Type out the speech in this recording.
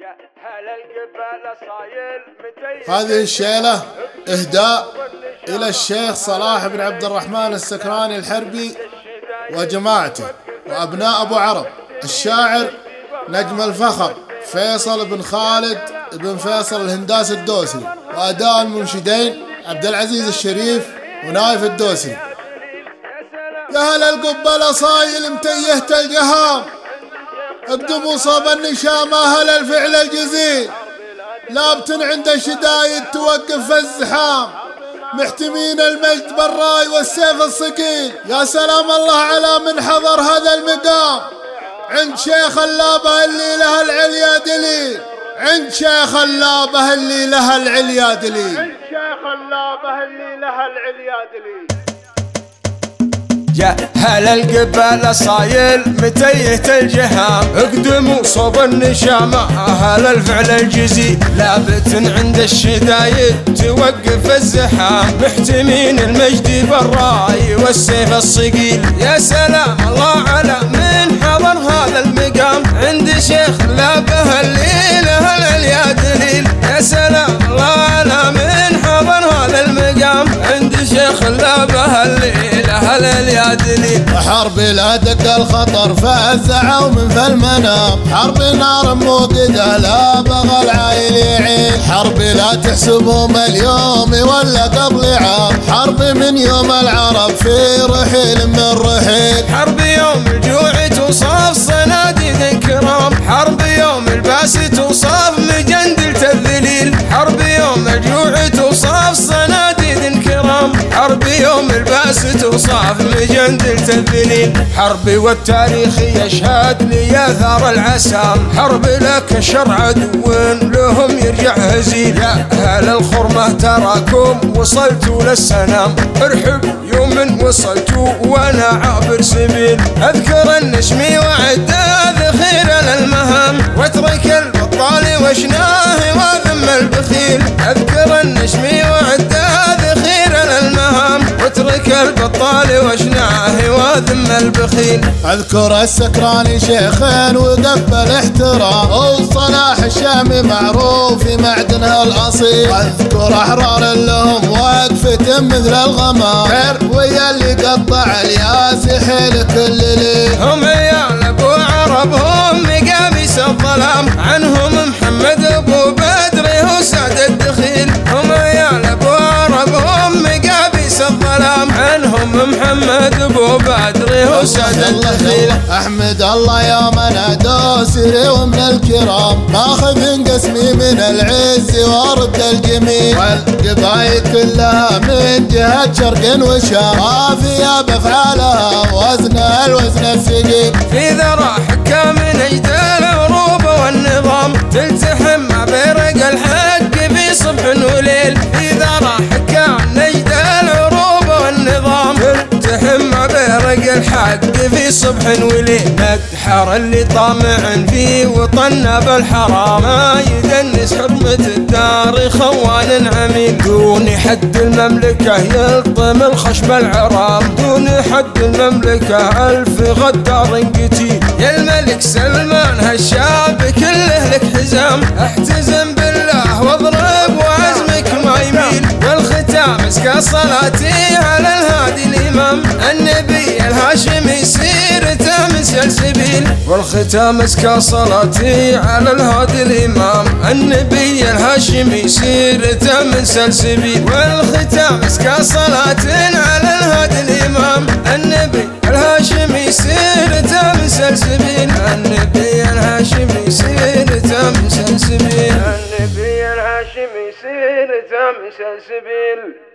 هذه الشيلة إهداء إلى الشيخ صلاح بن عبد الرحمن السكراني الحربي وجماعته وأبناء أبو عرب. الشاعر نجم الفخر فيصل بن خالد بن فيصل الهنداس الدوسري، وأداء المنشدين عبد العزيز الشريف ونايف الدوسري. يا هل القبة الأصايل متيهة الجهام، اقدموا صوب النشامة هل الفعل الجزيل، لابتن عند الشدايد توقف في الزحام، محتمين المجد بالراي والسيف الصقيل. يا سلام الله على من حضر هذا المقام، عند شيخ اللابه اللي لها العليا دليل، عند شيخ اللابه اللي لها العليا دليل، عند شيخ اللابه اللي لها العليا دليل. يا هل القبة الأصايل متيهة الجهام، اقدموا صوب النشامة هل الفعل الجزيل، لابت عند الشدايد توقف الزحام، محتمين المجد بالراي والسيف الصقيل. يا سلام الله على من حضر هذا المقام، عند شيخ لابه اللي له العليا دليل. يا سلام الله على من حضر هذا المقام، عند شيخ لابه اللي له العليا دليل. حرب لا دق الخطر فزعوا من في المنام، حرب نار موقدة لا بغى العايل يعين، حرب لا تحسبهم اليوم ولا قبل عام، حرب من يوم العرب في رحيل من رحيل، حرب يوم الجوع توصف صناديد كرام، حرب يوم الباس توصف مجندلة الذليل، حرب يوم الجوع توصف صناديد كرام، حرب يوم الباس توصف مجندلة الذليل. حرب والتاريخ يشهد لياثار العسام، حرب لك شر عدو لهم يرجع هزيل. يا أهل الخرمة تراكم وصلتوا للسنام، ارحب يوم وصلتوا وانا عابر سبيل، اذكر النشمي وعد ذخير للمهام، واترك البطال وشناه وذم البخيل، اذكر النشمي وعد ذخير للمهام، واترك البطال وشناه وذم البخيل. اذكر السكراني شيخين وقف بالاحترام، وصلاح الشامي معروف في معدنها الاصيل، اذكر احرار لهم وقفة مثل الغمام، ويا اللي قطع الياس حيل كل ليل. هم عيال ابو عرب هم مقابس الظلام، عنهم محمد ابو بدر هو سعد الدخيل، هم عيال ابو عرب هم مقابس الظلام، عنهم محمد ابو بدر هو سعد الدخيل. احمد الله يا من دوسري ومن الكرام، ماخذ قسمي من العز وارد الجميل، والقبايل كلها من جهة شرق وشام، وافية بافعالها وزن الوزن الثقيل. في ذرى حكام نجد العروب والنظام، تلتحم برق الحق في صبح وليل، في ذرى حكام نجد العروب والنظام، تلتحم برق الحق في صبح وليل. مدحر اللي طامع في وطننا بالحرام، ما يدنس حرمة الدار خوان عميل، دون حد المملكة يلطم الخشب العرام، دون حد المملكة ألف غدار قتيل. يا الملك سلمان هالشعب كله لك حزام، احتزم بالله واضرب وعزمك ما يميل، والختام اسكى صلاتي على الهادي الإمام، النبي الهاشمي سيرته من سلسبيل، والختام اسكى صلاتي على الهادي الإمام، النبي الهاشمي سيرته من سلسبيل، والختام اسكى صلاتي على الهادي الإمام، النبي الهاشمي سيرته من سلسبيل، النبي الهاشمي سيرته من سلسبيل، النبي الهاشمي سيرته من سلسبيل.